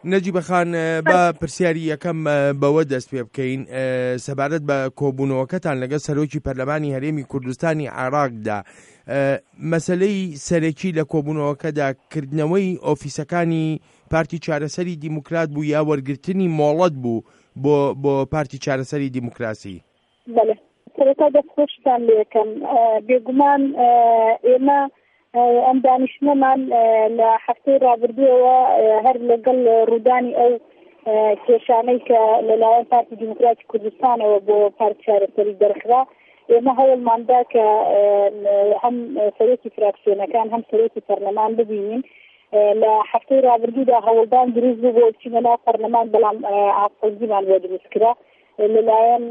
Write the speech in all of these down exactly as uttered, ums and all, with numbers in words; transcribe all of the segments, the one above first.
نەجیبە خان با پرسیاری یەکەم بەوە دەست پێ بکەین سەبارەت بە کۆبوونەوەکەتان لەگەڵ سەرۆکی پەرلەمانی هەرێمی کوردستانی عێراقدا، مەسەلەی سەرەکی لە کۆبوونەوەکەدا کردنەوەی ئۆفیسەکانی پارتی چارەسەری دیموکرات بوو یا وەرگرتنی مۆڵەت بوو بۆ بۆ پارتی چارەسەری دیموکراسی؟ بەڵێ سەرەتا دەستخۆشتان لێ یەکەم بێگومان ئێمە ئەم دانیشتنەمان لە هەفتەی ڕابردووەوە هەر لەگەڵ ڕوودانی ئەو کێشانەی کە لەلایەن پارتی دیموکراتی کوردستانەوە بۆ پارتی چارەسەری دەرخرا، ئێمە هەوڵماندا کە هەم سەرۆکی فراکسیۆنەکان هەم سەرۆکی پەرلەمان ببینین. لە هەفتەی ڕابردوودا هەوڵدان دروست بوو بۆ بچینە ناو پەرلەمان، بەڵام ئاسەنجیمان بۆ دروست کرا لەلایەن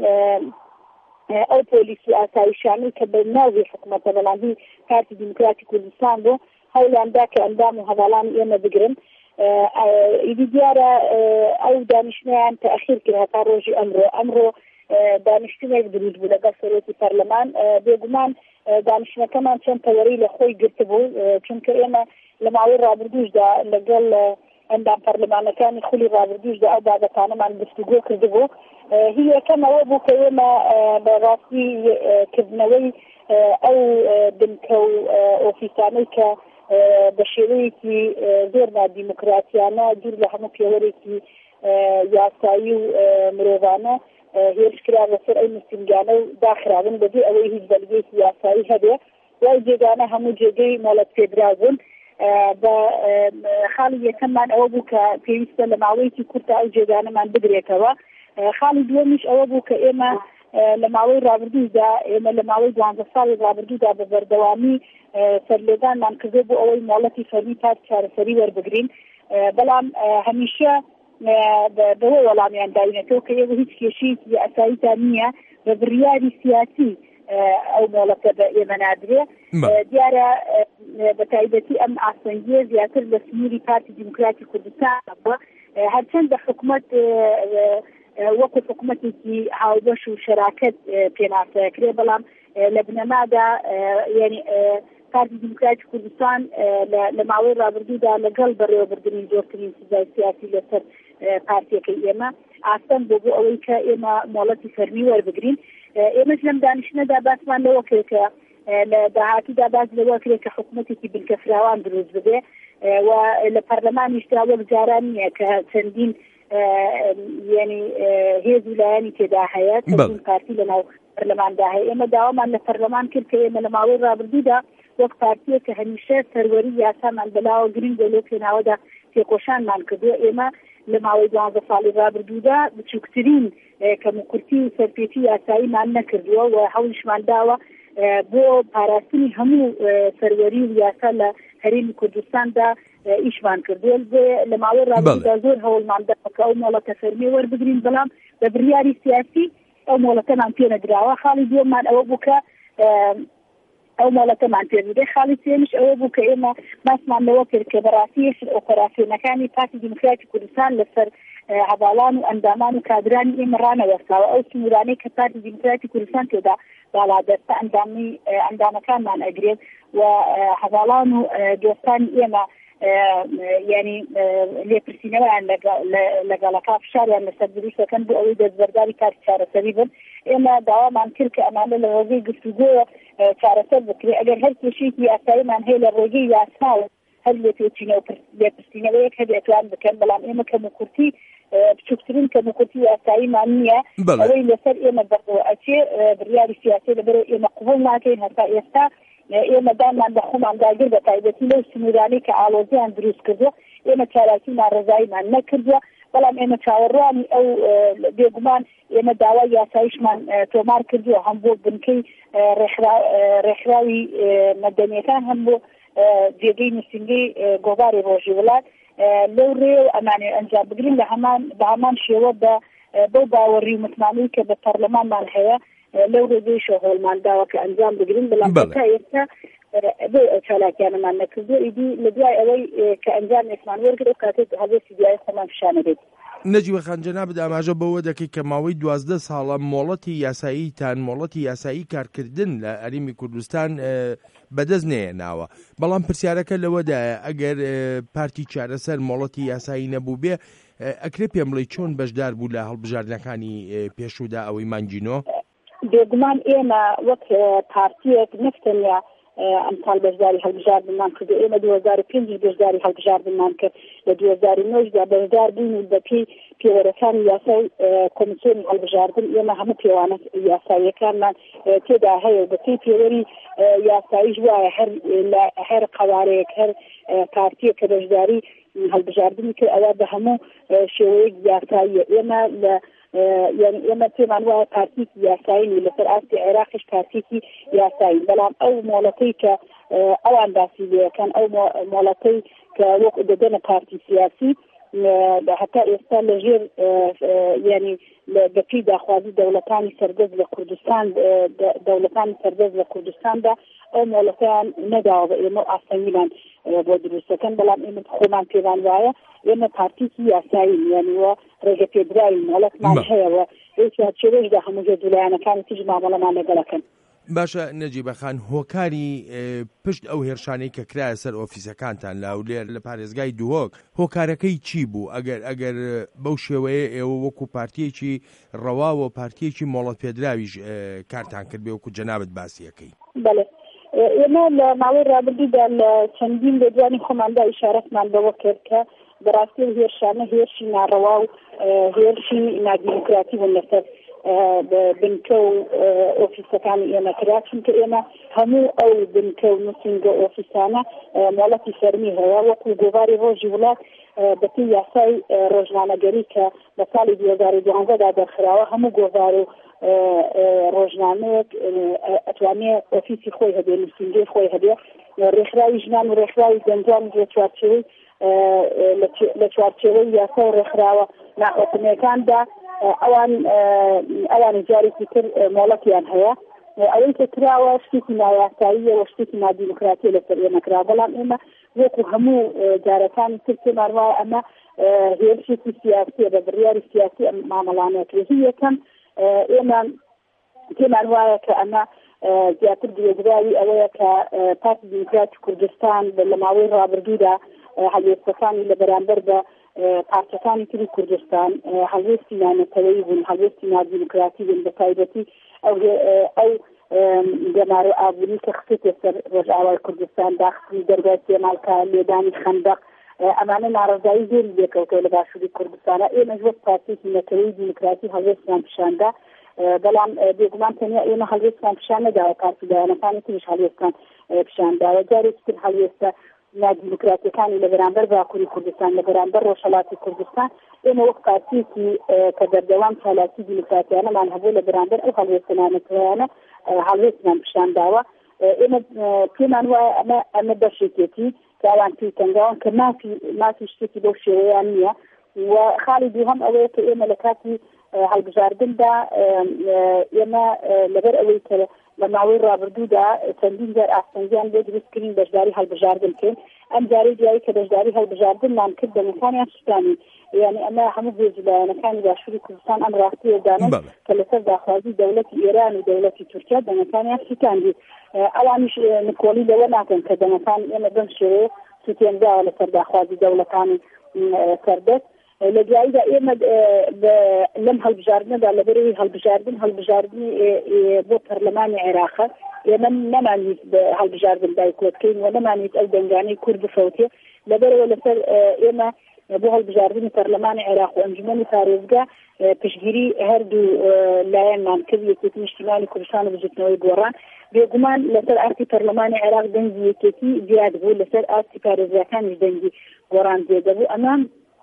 ئەو پۆلیس و ئاسایشانەی کە بە ناوی حکوومەتە بەڵام هی پارتی دیموکراتی کوردستان بوو، هەوڵیاندا کە ئەندام و هەواڵانی ئێمە بگرن. ئیدی دیارە ئەو دانیشتنیان تەئخیر کرد هەتا ڕۆژی ئەمڕۆ ئەمڕۆ دانیشتنێک دروست بوو لەگەڵ سەرۆکی پەرلەمان. بێگومان دانیشتنەکەمان چەند تەوەرەی لە خۆی گرتبوو، چونکە ئێمە لە ماوەی ڕابردووشدا لەگەڵ ئەندام پەرلەمانەکانی خولی ڕابردووشدا ئەو بابەتانەمان گفتوگۆ کردبوو. هی یەکەمەوە بوو کە ئێمە بەڕاستی کردنەوەی ئەو دمکە و ئۆفیسانەی کە بە شێوەیەکی زۆر نادیموکراتیانە دوور لە هەموو پێوەرێکی یاسایی و مرۆڤانە هێرشکرا بەسەر ئەو نووسینگانە و داخراون بەبێ ئەوەی هیچ بەلگەیەکی یاسایی هەبێ، وای جێگانە هەموو جێگەی مۆڵەت پێدرا بوون. بە خاڵی یەکەممان ئەوە بوو کە پێویستە لە ماوەیەکی کورتە ئەو جێگانەمان بگرێتەوە. خاڵی دووەمیش ئەوە بوو کە ئێمە لە ماوەی ڕابردوودا ئێمە لە ماوەی دوانزە ساڵی ڕابردوودا بە بەردەوامی سەرلێدانمان کردو بۆ ئەوەی مۆڵەتی فەرمی پارتی چارەسەری وەربگرین، بەڵام هەمیشە بەوە وەڵامیان داوینێتەوە کە ئێوە هیچ کێشەیەکی ئەساییتان نییە، بە بڕیاری سیاسی ئەو مۆڵەتە بە ئێمە نادرێ. دیارە بە تایبەتی ئەم ئاسەنگیە زیاتر لە سنووری پارتی دیموکراتی کوردستان بووە، هەرچەندە حکوومەت وەکو حکوومەتێکی هاوبەش و شەراکەت پێناسەکرێ، بەڵام لە بنەمادا یعنی پارتی دیموکراتی کوردستان لە ماوەی ڕابردوودا لەگەڵ بەڕێوەبردنی زۆرترین سزای سیاسی لەسەر پارتیەکەی ئێمە ئاستەم بۆ بۆ ئەوەی کە ئێمە مۆڵەتی فەرمی وەربگرین. ئێمەش لەم دانیشتنەدا باسمان لەوە کرد کە لە داهاتوودا باس لەوە کرێت کە حکوومەتێکی بنکەفراوان دروست ببێ و لە پەرلەمانیشدا وەک جاران نییە کە چەندین یعنی هێز ویلایانی تێدا هەیە، چەندین پارتی لەناو پەرلەماندا هەیە. ئێمە داوامان لە پەرلەمان کرد کە ئێمە لە ماوەی ڕابردوودا وەک پارتیە کە هەمیشە سەروەری یاسامان بەلاوە گرنگ لە پێناوەدا تێکۆشانمان کردووە. ئێمە لە ماوەی دوانزە ساڵی ڕابردوودا بچووکترین کەموکورتی و سەرپێچی یاساییمان نەکردووە و هەوڵیشمان داوە بۆ پاراستنی هەموو سەروەری و یاسا لە هەرێمی کوردستاندا ئیشمان کردووە. لە ماوەی ڕابردوودا زۆر هەوڵمان داوە کە ئەو مۆڵەتە فەرمی وەربگرین، بەڵام بە بڕیاری سیاسی ئەو مۆڵەتەمان پێ نەدراوە. خاڵی دووەممان ئەوە بوو کە ئەو مۆڵەتەمان پێ بدرێ. خاڵی سێمیش ئەوە بوو کە ئێمە باسمان لەوە کرد کە بەڕاستی ئۆپەراسیۆنەکانی پارتی دیموکراتی کوردستان لەسەر هەواڵان و ئەندامان و کادرانی ئێمە ڕانەوەستاوە. ئەو سنوورانەی کە پارتی دیموکراتی کوردستان تێدا باڵادەستە ئەندامی ئەندامەکانمان ئەگرێت و هەواڵان و دۆستانی ئێمە یعنی لێپرسینەوەیان لەگەڵەکە فشاریان لەسەر دروست دەکەن بۆ ئەوەی دەستبەرداری پارتی چارەسەری بن. ئێمە داوامان کرد کە ئەمانە لە ڕێگەی گفتوگۆ چارەسەر بکرێت. ئەگەر هەر کێشەیەکی یاساییمان هەیە لە ڕێگەی یاساوە هەر لێپرسینەوەیەک هەبێ ئەتوان بکەن، بەڵام ئێمە کەموکورتی بچووکترین کەموکورتی یاساییمان نییە. ئەوەی لەسەر ئێمە بەردەوە ئەچێ بڕیاری سیاسی لەبەرەوە ئێمە قبوڵ ناکەین. هەتا ئێستا ئێمە دامان بە خۆمان داگیر بە تایبەتی لەو سنوورانەی کە ئاڵۆزیان دروست کردووە، ئێمە چالاکیمان ڕێزاییمان نەکردووە، بەڵام ئێمە چاوەڕوانی ئەو بێگومان ئێمە داوای یاساییشمان تۆمار کردووە، هەم بۆ بنکەی ڕێکخراوی مەدەنیەکان هەم بۆ جێگەی نووسینگەی گۆڤاری ڕۆژی وڵات لەو ڕێ و ئەمانێ ئەنجام بگرین لە هەمان بە هەمان شێوە بە بەو باوەڕی و متمانەی کە بە پەرلەمانمان هەیە لەو ڕێگەیشەوە هەوڵمان داوە کە ئەنجام بگرین، بەڵام تا ئێستا بۆ ئەو چالاکیانەمان نەکردووە. ئیدی لە دوای ئەوەی کە ئەنجامێکمان وەرگرت و کاتێک هەڵوێستی دوای خۆمان پیشانە بێت. نەجیب خان جەنابەت ئاماژە بەوە دەکەی کە ماوەی دوازدە ساڵە مۆڵەتی یاساییتان مۆڵەتی یاسایی کارکردن لە هەرێمی کوردستان بەدەست نێناوە، بەڵام پرسیارەکە لەوەدایە ئەگەر پارتی چارەسەر مۆڵەتی یاسایی نەبوو بێ ئەکرێ پێم بڵێ چۆن بەشدار بوو لە هەڵبژاردنەکانی پێشوودا ئەوەی مانجینۆ؟ بێگومان ئێمە وەک پارتیەک نەفتەنیا ئەمساڵ بەشداری هەڵبژاردنمان کرد. ئێمە دوو هەزار و پێنج بەشداری هەڵبژاردنمان کرد، لە دوو هەزار و نۆدا بەشدار بوون و بەپێی پێوەرەکانی یاسای کۆمیسیۆنی هەڵبژاردن ئێمە هەموو پێوانە یاساییەکانمان تێدا هەیە. بەپێی پێوەری یاساییش وایە هەر قەوارەیەک هەر پارتیەک کە بەشداری هەڵبژاردنی کرد ئەوە بە هەموو شێوەیەک یاساییە. ئێمە لە یعنی ئێمە پێمان وایە پارتیکی یاسایی لەسەر ئاستی عێراقیش پارتیکی یاسایی، بەڵام ئەو مۆڵەتەی کە ئەوان باسی لێەکەن ئەو مۆڵەتەی کە وەک دەدەنە پارتی سیاسی هەتا ئێستا لەژێر یعنی بەپی داخوازی دەوڵەتانی سەردەست لە کوردستان دەوڵەتانی سەردەست لە کوردستاندا ئەو مۆڵەتەیان نەداوە بە ئێمە ئاسانیمان بۆ دروستەکەن، بەڵام ئێمە خۆمان پێوان وایە ئێمە پارتیکی یاسایی یعنی وە ڕێگە پێدراوی مۆڵەتمان هەیەوە چێوەشدا هەموو جێدولایەنەکانی تیژ مامەڵەمان لەگەڵەکەن. باشە نەجیبە خان، هۆکاری پشت ئەو هێرشانەی کە کرایە سەر ئۆفیسەکانتان لاولێر لە پارێزگای دووهۆک هۆکارەکەی چی بوو؟ ئەگەر ئەگەر بەو شێوەیە ئێوە وەکو پارتیەکی ڕەواوە پارتیەکی مۆڵەت پێدراویش کارتان کرد بێ وەکو جەنابەت باسیەکەی؟ بەڵێ ئێمە لە ماوەی ڕابردوودا لە چەندین لە دوانی خۆماندا ئیشارەتمان بەوە کرد کە بەڕاستی هێرشانە هێرشی ناڕەوا و هێرشی نادیموکراتی بوون لەسەر بنکە و ئۆفیسەکانی ئێمە کرا، چونکە ئێمە هەموو ئەو بنکە و نووسینگە ئۆفیسانە مۆڵەتی فەرمی هەیە وەکو گۆڤاری ڕۆژی وڵات بەپێی یاسای ڕۆژنامەگەری کە لە ساڵی دوو هەزار و دوانزەدا دەرخراوە هەموو گۆڤار و ڕۆژنامەیەک ئەتوانێت ئۆفیسی خۆی هەبێ نووسینگەی خۆی هەبێ ڕێکخراوی ژنان و ڕێکخراوی گەنجان لە چوارچێوەی لە چوارچێوەی یاسای ڕێکخراوە ناحوکمیەکاندا ئەوان ئەوان جارێکی تر مۆڵەتیان هەیە. ئەوەی کە کراوە شتێکی نایاساییە و شتێکی نادیموکراتی لەسەر ئێمە کرا، بەڵام ئێمە وەکو هەموو جارەکانی تر پێمان وایە ئەمە هێرشێکی سیاسیە بە بڕیاری سیاسی مامەڵانەکرێتی یەکەم ئێمە پێمان وایە کە ئەمە زیاتر گوێگراوی ئەوەیە کە پارتی دیموکراتی کوردستان لە ماوەی ڕابردوودا هەڵوێستەکانی لە بەرامبەر بە پارتەکانی تری کوردستان هەڵوێستی نانەتەوەی بوون، هەڵوێستی نادیموکراتی بوون، بە تایبەتی ئەو ئەو گەمارە ئابووری کە خستێتە سەر ڕۆژئاوای کوردستان داخستنی دەرگای سێماڵکە لێدانی خەندەق ئەمانە ناڕەزایی زۆری لێکەوتەوە لە باشووری کوردستانە. ئێمە وەک پارتێکی نەتەوەی دیموکراتی هەڵوێستیان پیشاندا، بەڵام بێگومان تەنیا ئێمە هەڵوێستیان پیشان نەداوە، پارتی دایانەکانی تریش هەڵوێستیان پیشانداوە. جارێکی تر هەڵوێستە نادیموکراتیەکانی لە بەرامبەر باکووری کوردستان لە بەرامبەر ڕۆژهەڵاتی کوردستان ئێمە وەک پارتیەکی کە بەردەوام چالاکی دیموکراتیانەمان هەبوو لە بەرامبەر ئەو هەڵوێستانەتوانە هەڵوێستمان پیشانداوە. ئێمە پێمان وایە ئەمە ئەمە بەشێکێتی کاوان پێی تەنگاوان کە مافی مافی شتێکی بەو شێوەیان نییە و خاڵی دووهەم ئەوەیە کە ئێمە لە کاتی هەڵبژاردندا ئێمە لەبەر ئەوەی کە لە ماوەی ڕابردوودا چەندین جار ئاستەنگیان بۆ دروستکردین بەشداری هەڵبژاردن بکەین. ئەم جارەی دوایی کە بەشداری هەڵبژاردنمان کرد دەنگەکانیان شتانی، یعنی ئەمە هەموو بێجلایەنەکانی باشووری کوردستان ئەم ڕاستیە دانن کە لەسەر داخوازی دەوڵەتی ئێران و دەوڵەتی تورکیا دەنگەکانیان شتاندی. ئەوانیش نکۆڵی لەوە ناکەن کە دەنگەکان ئێمە بەم شێوەیە سوتێنراوە لەسەر داخوازی دەوڵەتانی سەردەست. لە دواییدا ئێمە لەم هەڵبژاردنەدا لەبەرەوەی هەڵبژاردن هەڵبژاردننی بۆ پەرلەمانی عێراقە ئێمە نەمانویست بە هەڵبژاردن دایکۆتکەین و نەمانویست ئەو دەنگانەی کورد بفەوتێ، لەبەرەوە لەسەر ئێمە بۆ هەڵبژاردننی پەرلەمانی عێراق و ئەنجومەنی پارێزگا پشتگیری هەردوو لایەنمان کرد، یەکێتی نیشتیمانی کوردستان و بجووتنەوەی گۆڕان. بێگومان لەسەر ئاستی پەرلەمانی عێراق دەنگی یەکێتی زیاد بوو، لەسەر ئاستی پارێزگاکانیش دەنگی گۆڕان زیێدە بوو. ئەمان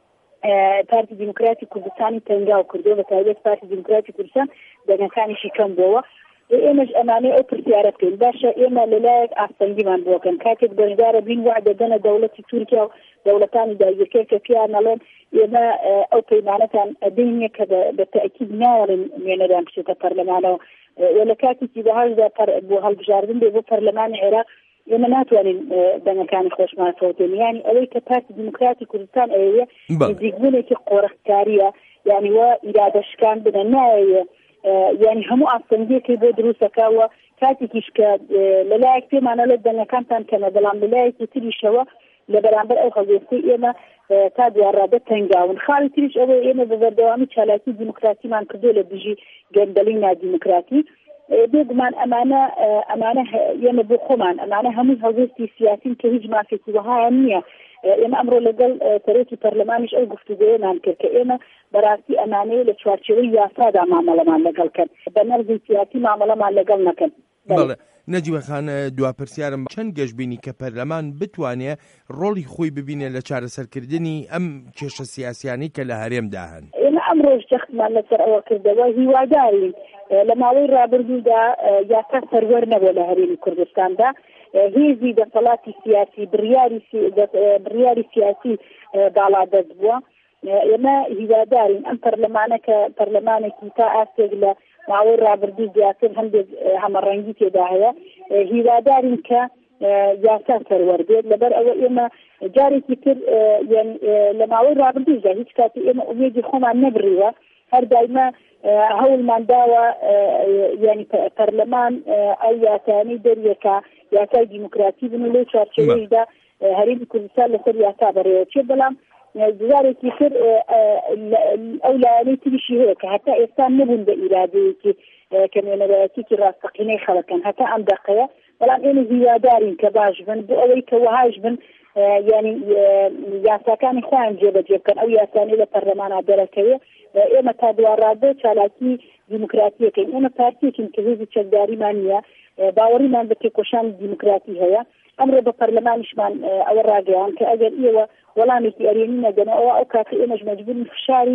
پارتی دیموکراتی کوردستانی تەنگاو کردو بە تایبەت پارتی دیموکراتی کوردستان دەنگەکانیشی کەم بووە. ئێمەش ئەمانەی ئەو پرسیارە بکەین باشە ئێمە لەلایەک ئاستەنگیمان بۆکەن کاتێک بەشدارە بین وعدە دەدەنە دەوڵەتی تورکیا و دەوڵەتانی داگیرکەر کە پیان نەڵێن ئێمە ئەو پەیمانەتان ئەدەینە کە بە تەئکید ناوەڵێن نوێنەدان بچێتە پەرلەمانەوە و لە کاتێکی بەهاشدا بۆ هەڵبژاردن بێ بۆ پەرلەمانی عێراق ئێمە ناتوانین دەنگەکانی خۆشمان فەوتێنین. یعنی ئەوەی کە پارتی دیموکراتی کوردستان ئەوەیە نزیکبوونێکی قۆڕەکتاریە، یعنی وە ئیرادەشکان بنە نایە، یعنی هەموو ئاستەنگیەکەی بۆ دروستەکەوە کاتێکیش کە لەلایەک پێمانە لە دەنگەکانتان کەمە، بەڵام لەلایەکی تریشەوە لە بەرامبەر ئەو هەڵوێستەی ئێمە تا دوارڕادە تەنگاون. خاڵی تریش ئەوەیە ئێمە بە بەردەوامی چالاکی دیموکراتیمان کردو لە دژی گەندەڵی نادیموکراتی. بێگومان ئەمانە ئەمانە ئێمە بۆ خۆمان ئەمانە هەمووی هەڵوێستی سیاسین کە هیچ مافێکی وەهایە نییە. ئێمە ئەمڕۆ لەگەڵ سەرۆکی پەرلەمانیش ئەو گفتوگۆیەمان کرد کە ئێمە بەڕاستی ئەمانەیە لە چوارچێوەی یاسادا مامەڵەمان لەگەڵ کەن، بە نەرزی سیاسی مامەڵەمان لەگەڵ نەکەن. بەڵێ نەجیبە خان، دواپرسیارم چەند گەشتبینی کە پەرلەمان بتوانێت ڕۆڵی خۆی ببینێ لە چارەسەرکردنی ئەم کێشە سیاسیانی کە لە هەرێمدا هەن؟ ئێمە ئەمڕۆژ جەختمان لەسەر ئەوە کردەوە، هیوادارین لە ماوەی ڕابردوودا یاسا سەروەر نەبووە لە هەرێمی کوردستاندا، هێزی دەسەڵاتی سیاسی بڕیاری سیاسی باڵادەست بووە. ئێمە هیوادارین ئەم پەرلەمانە کە پەرلەمانێکی تا ئاستێک لە ماوەی ڕابردوو زیاتر هەندێک هەمەڕەنگی تێدا هەیە، هیوادارین کە یاسا سەروەر بێت. لەبەر ئەوە ئێمە جارێکی تر لە ماوەی ڕابردوودا هیچ کاتی ئێمە ئومێدی خۆمان نەبڕیوە، هەر دایمە هەوڵمان داوە ینی پەرلەمان ئەو یاسایانەی دەریەکە یاسای دیموکراتی بن و لەو چارچێوەیەشدا هەرێمی کوردستان لەسەر یاسا بەڕێوە چێ. بەڵام جارێکی تر ئەو لایەنەی تریشی هەیە کە هەتا ئێستا نەبوون بە ئیرادەیەکی کە نوێنەرایەتێکی ڕاستەقینەی خەڵکن هەتا ئەم دەقەیە، بەڵام ئێمە هیوادارین کە باش بن بۆ ئەوەی کە وەهاش بن ینی یاساکانی خۆیان جێبەجێ بکەن. ئەو یاسانەی لە پەرلەمانە دەرەکەوێ ئێمە تا دوارڕادە چالاکی دیموکراتیەکەین. ئێمە پارتیەکین کە هێزی چەکداریمان نییە، باوەڕیمان بە تێکۆشانی دیموکراتی هەیە. ئەمڕۆ بە پەرلەمانیشمان ئەوە ڕاگەیان کە ئەگەر ئێوە وەڵامێکی ئەرێنی نەدەنەوە ئەوە ئەو کاتی ئێمەش مەجبورین فشاری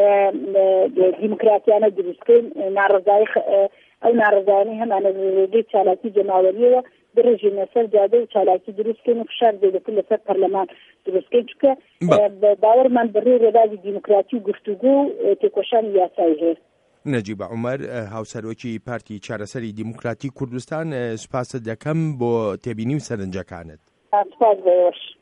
دیموکراتیانە دروستکەین، ناڕەزایی ئەو ناڕەزایانەی هەمانە ڕێگەی چالاکی جەماوەریەوە بڕژینە سەر جادە و چالاکی دروستکەین و فشار زیاتر لەسەر پەرلەمان دروستکەین، چونکە باوەڕمان بەڕێ ڕێبازی دیموکراتی و گفتوگۆ و تێکۆشانی یاسایی هەیە. نەجیبە عومەر، هاوسەرۆکی پارتی چارەسەری دیموکراتی کوردستان، سوپاست دەکەم بۆ تێبینی و سەرنجەکانت. سپاس بەوەش.